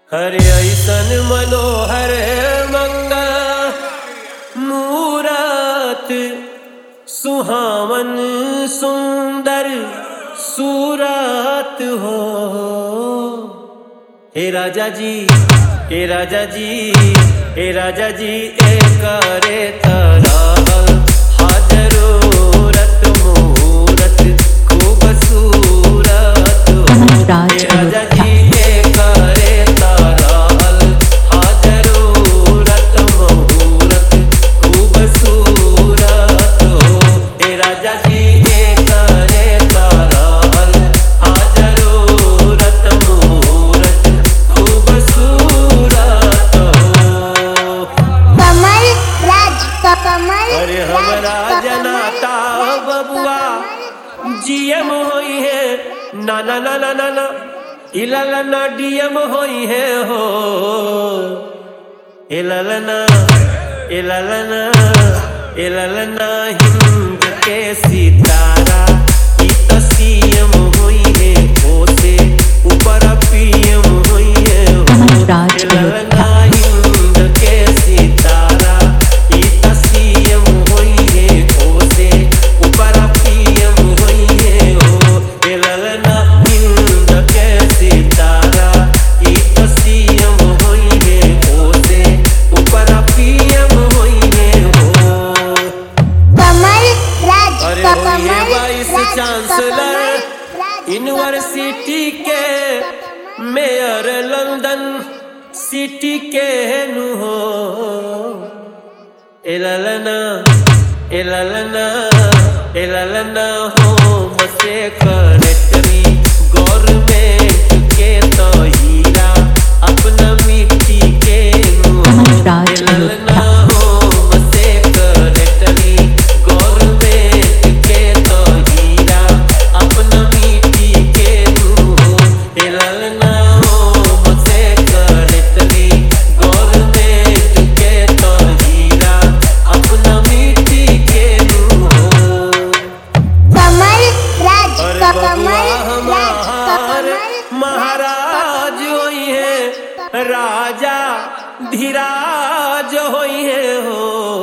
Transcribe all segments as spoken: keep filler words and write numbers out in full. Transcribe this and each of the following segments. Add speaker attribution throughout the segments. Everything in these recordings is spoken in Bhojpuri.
Speaker 1: हरे ऐसन मनोहर मंगल मूरत सुहावन सुंदर सूरत हो। हे राजा जी हे राजा जी हे राजा जी एक करे तरह हाजरूरत मुहूर्त खूबसूरत हो। हे राजा जी एक करे तरह हाजरूरत मुहूर्त खूबसूरत हो। हे राजा जी एक करे तरह हाजरूरत मुहूर्त खूबसूरत हो।
Speaker 2: कमल राज कमल
Speaker 1: अरे हमरा जनाता बबुआ जीएम होई है ना ना ना ना ना ना इललना डीएम होई है हो। इललना इललना इललना हिंद के सितारा ई तो सीएम होई है ओ से ऊपर पीएम होई है हो। इललना हिंद के सितारा ई तो सीएम होई है ओ से ऊपर पीएम होई है हो। इललना हिंद के सितारा ई तो सीएम होई है ओ से ऊपर पीएम होई है हो।
Speaker 2: कमल राज
Speaker 1: अरे
Speaker 2: कमल
Speaker 1: होइए वाइस चांसलर यूनिवर्सिटी के मेयर लंदन सिटी के नु हो। इललना इललना इललना हो मसे करेक्टरी गवर्नमेंट के तो हीरा अपना मिट्टी के नु हो। इललना हो मसे करेक्टरी गवर्नमेंट के तो हीरा अपना मिट्टी के नु हो। इललना हो मसे करेक्टरी गवर्नमेंट के तो हीरा अपना मिट्टी के नु हो।
Speaker 2: कमल राज
Speaker 1: अरे
Speaker 2: कमल
Speaker 1: बबुआ
Speaker 2: राज
Speaker 1: हमार महाराज होई है राजा धीराज होई है हो।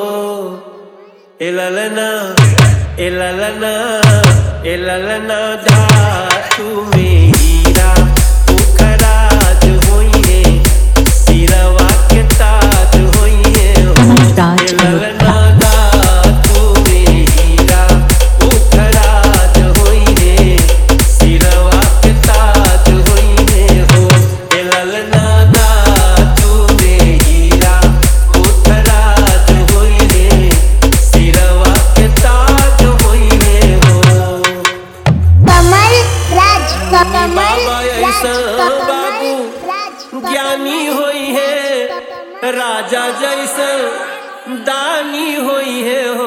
Speaker 1: इललना इललना इललना धातु में हीरा उखराज होई है सिरवा के ताज होई है हो। इललना धातु में हीरा उखराज होई है सिरवा के ताज होई है हो। इललना धातु में हीरा उखराज होई है सिरवा के ताज होई है हो।
Speaker 2: कमल राज कमल
Speaker 1: बाबा ऐसा बाबू
Speaker 2: राज
Speaker 1: ज्ञानी होई है राजा जैसा दानी होई है हो।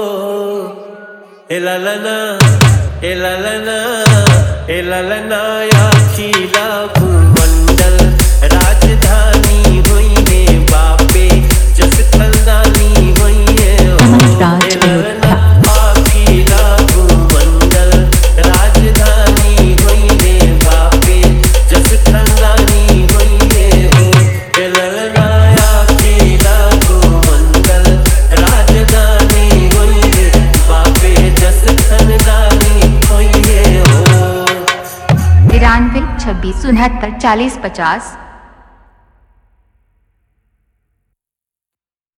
Speaker 1: इललना इललना इललना अखिला भूमंडल राजधानी होई है बापे जस खलदानी होई है हो। इललना अखिला भूमंडल राजधानी होई है बापे जस खलदानी होई है हो। इललना अखिला भूमंडल राजधानी होई है बापे जस खलदानी होई है हो।
Speaker 3: तिरानवे छब्बीस उनहत्तर चालीस पचास।